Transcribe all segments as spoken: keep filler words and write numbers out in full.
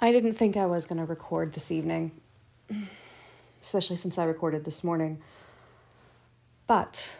I didn't think I was going to record this evening, especially since I recorded this morning. But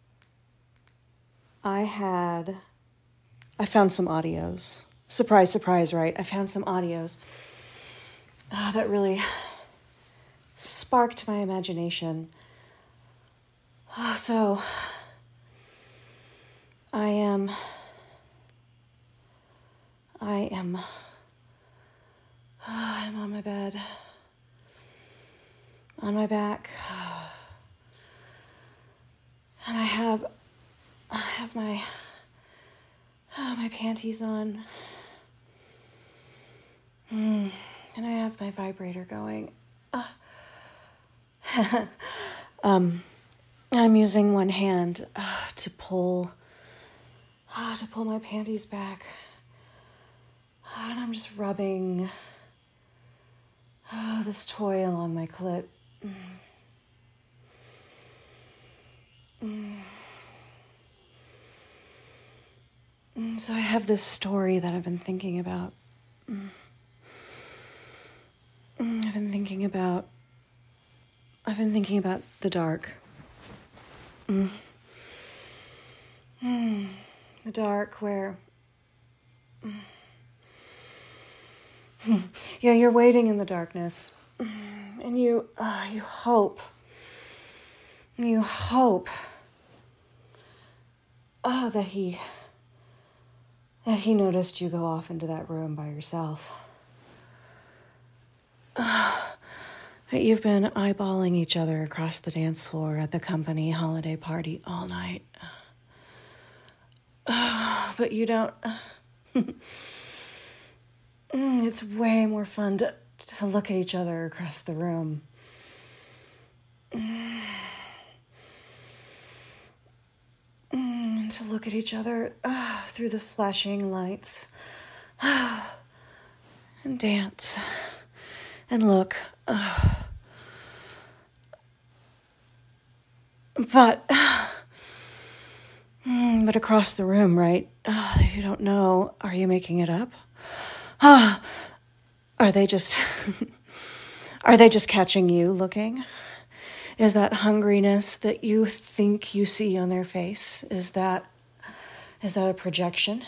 I had, I found some audios. Surprise, surprise, right? I found some audios uh, that really sparked my imagination. Uh, so I am, I am, uh, I'm on my bed, on my back, and I have, I have my, oh, my panties on, mm, and I have my vibrator going. Uh. um, and I'm using one hand uh, to pull, uh, to pull my panties back, uh, and I'm just rubbing oh, this toy along my clit. Mm. Mm. Mm. So I have this story that I've been thinking about. Mm. Mm. I've been thinking about, I've been thinking about the dark. Mm. Mm. The dark where, mm. you know, you're waiting in the darkness, and you, uh, you hope, you hope, oh, that he, that he noticed you go off into that room by yourself. Uh, that you've been eyeballing each other across the dance floor at the company holiday party all night. Uh, but you don't... It's way more fun to, to look at each other across the room. And to look at each other uh, through the flashing lights. And dance. And look. Uh, but... But across the room, right? Uh, you don't know. Are you making it up? Ah, are they just, are they just catching you looking? Is that hungriness that you think you see on their face, is that, is that a projection?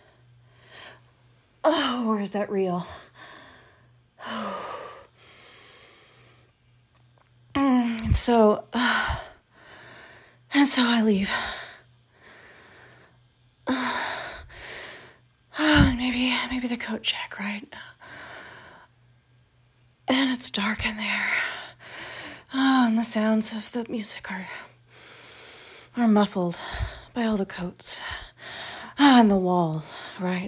Oh, or is that real? Oh. And so, uh, and so I leave. Uh, Oh, maybe, maybe the coat check, right? And it's dark in there. Oh, and the sounds of the music are, are muffled by all the coats. Ah, oh, and the wall, right?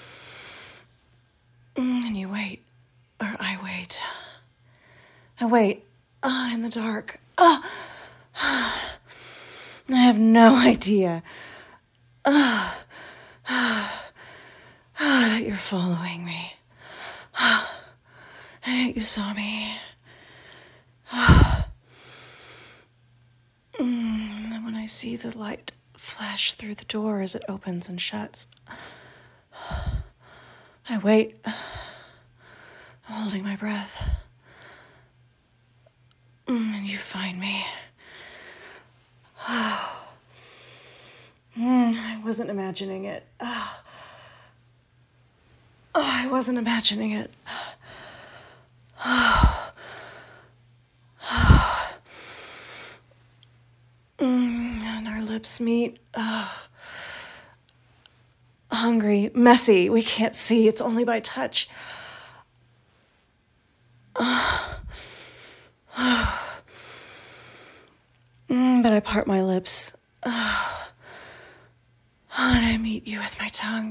And you wait, or I wait. I wait, ah, oh, in the dark. Ah, oh. I have no idea. Ah, oh. ah. Ah, that you're following me. Ah, that you saw me. Ah. And then when I see the light flash through the door as it opens and shuts, I wait, I'm holding my breath. And you find me. Ah. I wasn't imagining it. Ah. Oh, I wasn't imagining it. Oh. Oh. Mm, and our lips meet. Oh. Hungry, messy. We can't see. It's only by touch. Oh. Oh. Mm, but I part my lips. Oh. Oh, and I meet you with my tongue.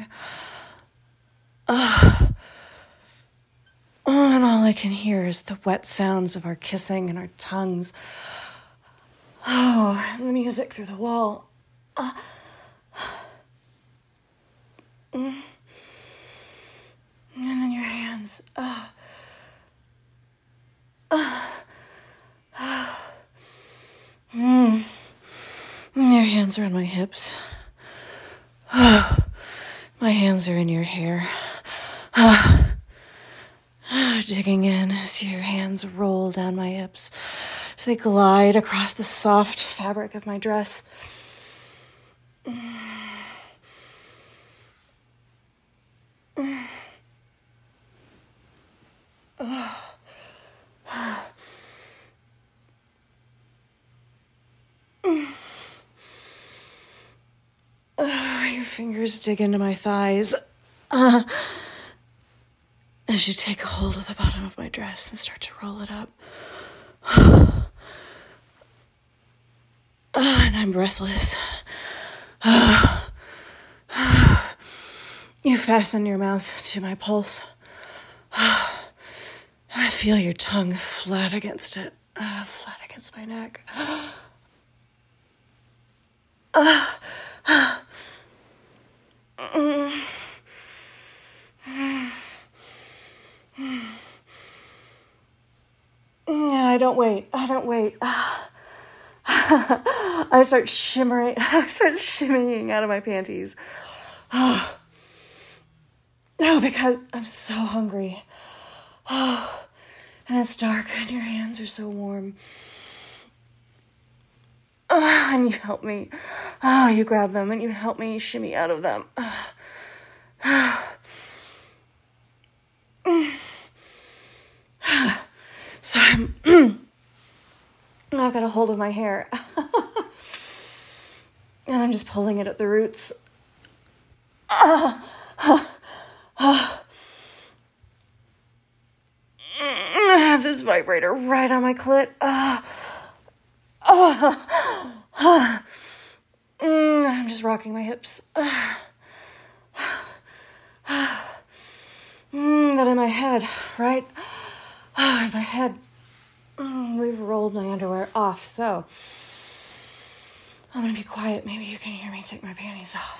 Oh. Oh, and all I can hear is the wet sounds of our kissing and our tongues. Oh, and the music through the wall. Uh. Mm. And then your hands. Uh. Uh. Uh. Mm. Your hands are on my hips. Oh. My hands are in your hair. digging in as your hands roll down my hips, as they glide across the soft fabric of my dress. Oh, your fingers dig into my thighs uh, as you take a hold of the bottom of my dress and start to roll it up. Uh, and I'm breathless. Uh, you fasten your mouth to my pulse. Uh, and I feel your tongue flat against it, uh, flat against my neck. Uh, uh, Mm. I don't wait. I don't wait. I start shimmering. I start shimmying out of my panties. Oh, because I'm so hungry. Oh, and it's dark and your hands are so warm. Oh, and you help me. Oh, you grab them and you help me shimmy out of them. So I'm, I've got a hold of my hair. And I'm just pulling it at the roots. I have this vibrator right on my clit. I'm just rocking my hips. But in my head, right? Oh, in my head, we've rolled my underwear off, so I'm gonna be quiet. Maybe you can hear me take my panties off.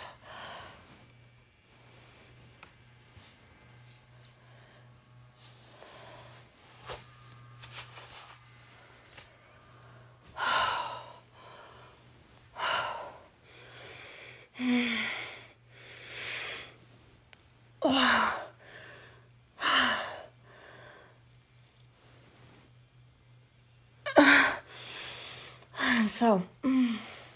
So, mm,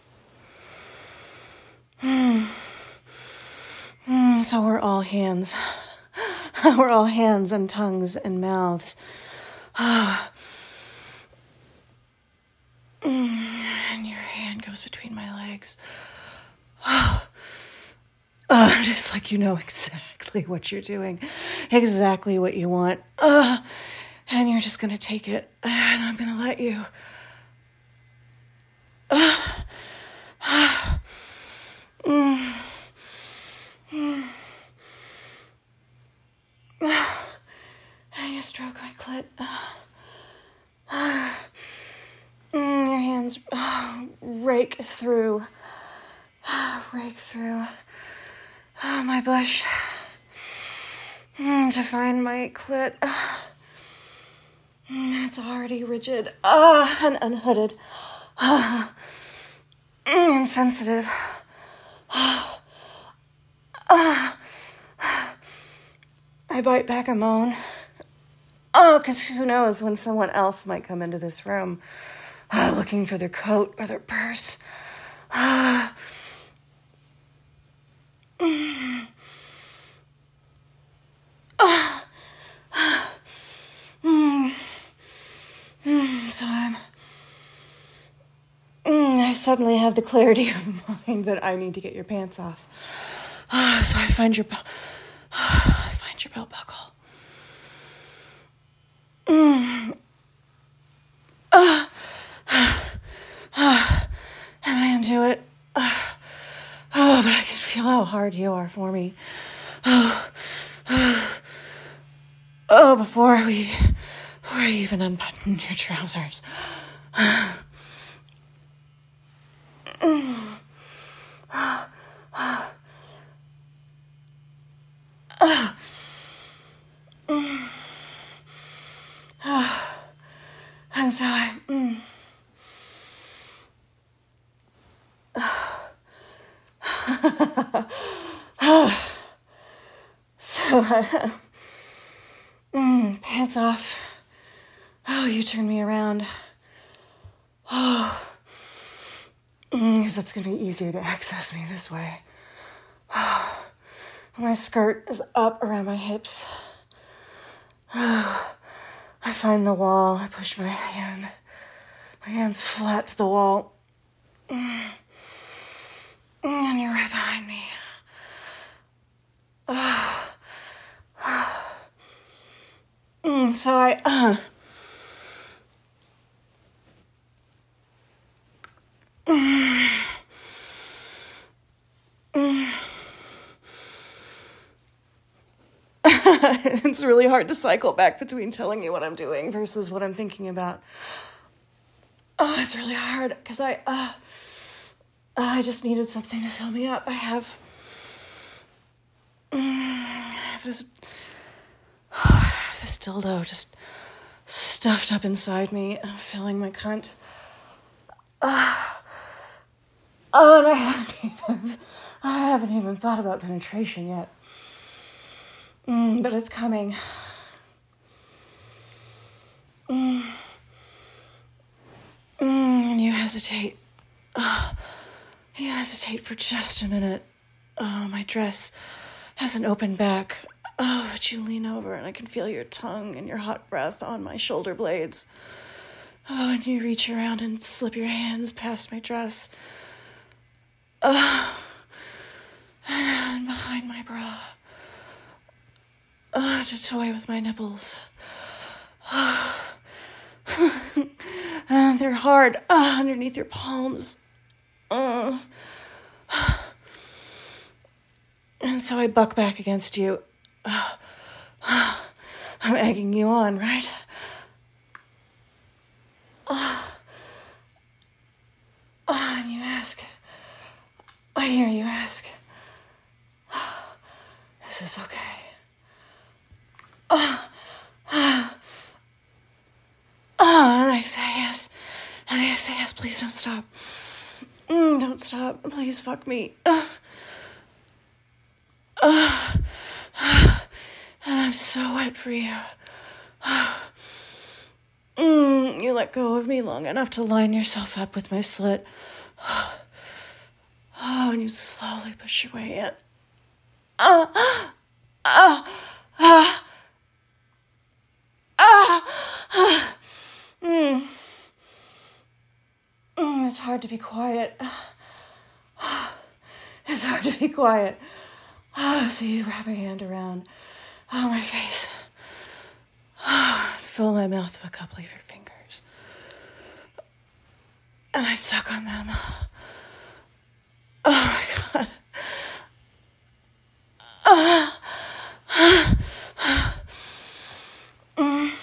mm, mm, so we're all hands. We're all hands and tongues and mouths. Mm, and your hand goes between my legs. Oh, just like you know exactly what you're doing, exactly what you want. Uh, and you're just going to take it, and I'm going to let you. Uh, uh, mm, mm, uh, and you stroke my clit. Uh, uh, mm, your hands uh, rake through, uh, rake through uh, my bush mm, to find my clit. Uh, mm, it's already rigid uh, and unhooded. Uh, insensitive. Uh, uh, I bite back a moan. Oh, because who knows when someone else might come into this room uh, looking for their coat or their purse. Uh, mm, uh, mm, mm, so I'm... I suddenly have the clarity of mind that I need to get your pants off. Uh, so I find your, uh, I find your belt buckle. Mm. Uh, uh, and I undo it. Uh, oh, but I can feel how hard you are for me. Oh, oh, oh before we, before you even unbutton your trousers. Uh, Mm. Uh, uh, uh, mm. uh, and so I... Mm. so I... Mm, pants off. Oh, you turn me around. Oh, because it's going to be easier to access me this way. Oh, my skirt is up around my hips. Oh, I find the wall. I push my hand. My hand's flat to the wall. Mm. And you're right behind me. Oh. Mm, so I... Uh, mm, mm. It's really hard to cycle back between telling you what I'm doing versus what I'm thinking about. Oh, it's really hard because I... Uh, I just needed something to fill me up. I have... I have this... I have this dildo just stuffed up inside me, filling my cunt. Uh, oh, and I haven't even... I haven't even thought about penetration yet. Mm, but it's coming. Mm. Mm, and you hesitate. Uh, you hesitate for just a minute. Oh, my dress has an open back. Oh, but you lean over and I can feel your tongue and your hot breath on my shoulder blades. Oh, and you reach around and slip your hands past my dress. Oh, and behind my bra. Oh, to toy with my nipples. Oh. And they're hard oh, underneath your palms. Oh. And so I buck back against you. Oh. I'm egging you on, right? Oh. Oh, and you ask. I hear you ask. This is okay. Oh. Oh. Oh, and I say yes. And I say yes, please don't stop. Mm, don't stop. Please fuck me. Uh. Uh. And I'm so wet for you. Mm, you let go of me long enough to line yourself up with my slit. Oh, and you slowly push your way in. Ah, ah, ah, ah, ah. Mm. Mm, it's hard to be quiet. It's hard to be quiet. Oh, so you wrap your hand around oh, my face. Oh, fill my mouth with a couple of your fingers. And I suck on them. Oh my God. Uh, uh, mm.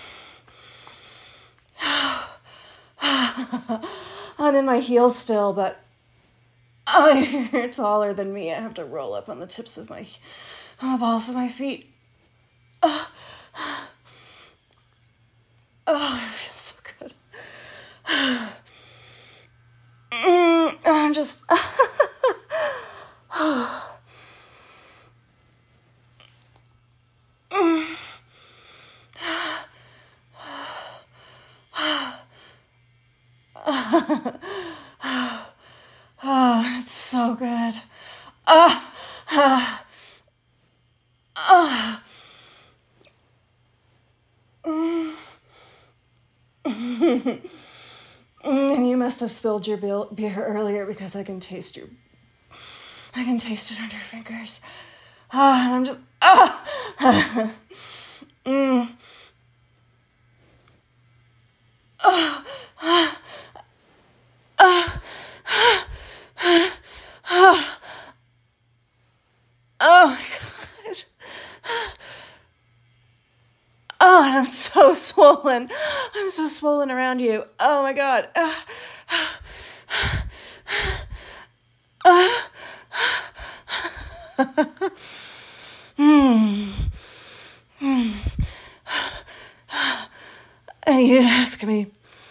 I'm in my heels still, but oh, you're taller than me. I have to roll up on the tips of my, on the balls of my feet. Oh, oh it feels so good. Mm, and I'm just... Oh, it's so good. Ah, ah, ah. Mm. And you must have spilled your beer earlier because I can taste your... I can taste it under your fingers. Ah, and I'm just... Ah! mm. Ah! Ah! Ah! Ah! Oh my God. Oh, and I'm so swollen. I'm so swollen around you. Oh my God. Uh, uh, mm. Mm. And you ask me,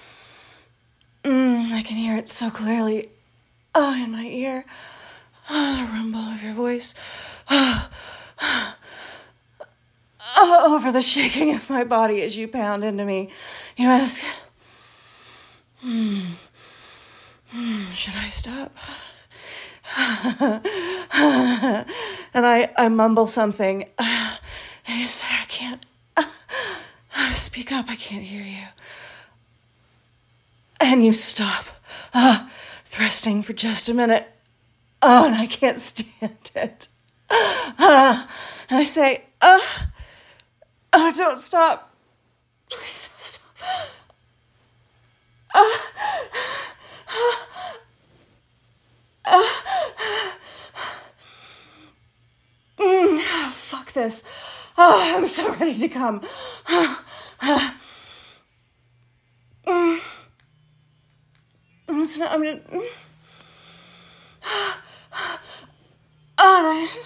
mm, I can hear it so clearly. Oh, in my ear. Oh, the rumble of your voice. Oh, oh, over the shaking of my body as you pound into me. You ask, hmm, hmm, should I stop? And I, I mumble something. And you say, I can't. Speak up, I can't hear you. And you stop, uh, thrusting for just a minute. Oh, and I can't stand it. Uh, and I say, uh, oh, don't stop. Please don't stop. Uh, uh, mm, oh, fuck this. Oh, I'm so ready to come. Uh, uh, mm. Listen, I'm gonna. All right.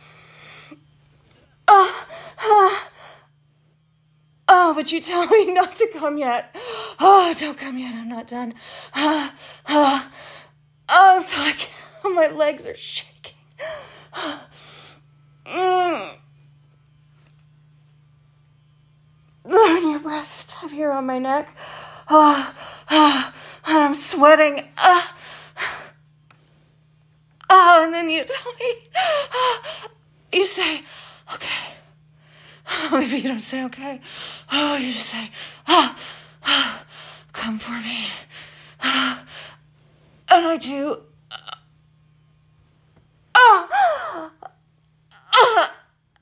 Oh, oh, oh, but you tell me not to come yet. Oh, don't come yet. I'm not done. Oh, oh, oh so I can't. My legs are shaking. Mm. And your breath is heavier on my neck. Oh, oh, and I'm sweating. Uh, oh, and then you tell me. Oh, you say, okay. Oh, maybe you don't say okay. Oh, you just say, oh, oh, come for me. Oh, and I do. Oh, oh, oh,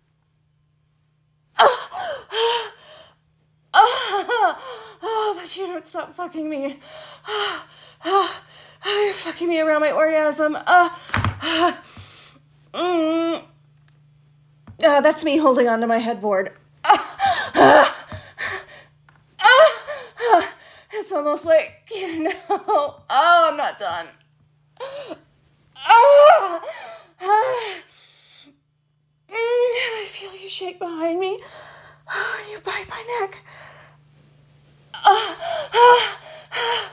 oh, oh, oh, but you don't stop fucking me. Oh, oh, oh, you're fucking me around my orgasm. Oh, oh, mm. Uh, that's me holding onto my headboard. Uh, uh, uh, uh, it's almost like, you know, oh, I'm not done. Uh, uh, mm, I feel you shake behind me. Uh, you bite my neck. Uh, uh, uh,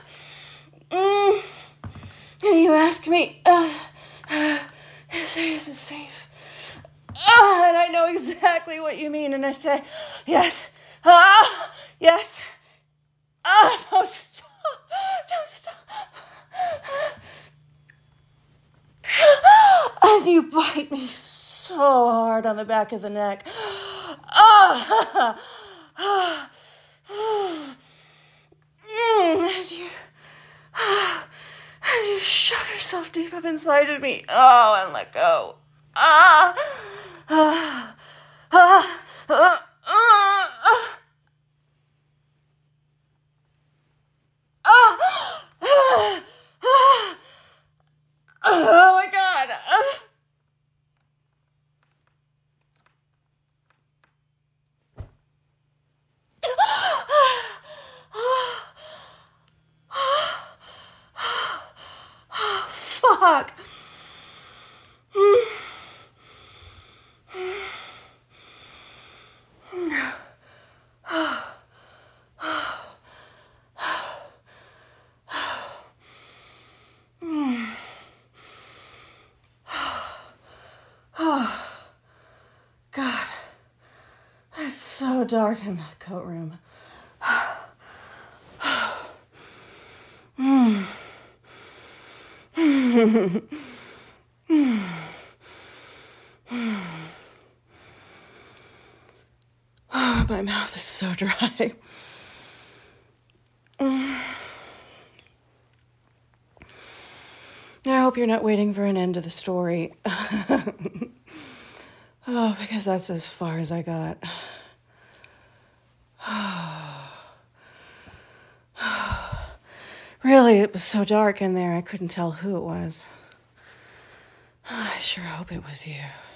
mm, and you ask me, uh, uh, is, is it safe? Oh, and I know exactly what you mean, and I say, yes, ah, yes, ah, don't stop, don't stop. And you bite me so hard on the back of the neck. Ah, ah, as you, as you shove yourself deep up inside of me. Oh, and let go. Ah. Ah, ah, ah, ah, ah, ah, ah, ah, oh my God. Ah. Fuck. God, it's so dark in that coat room. Oh, my mouth is so dry. I hope you're not waiting for an end to the story. Oh, because that's as far as I got. Really, it was so dark in there I couldn't tell who it was. I sure hope it was you.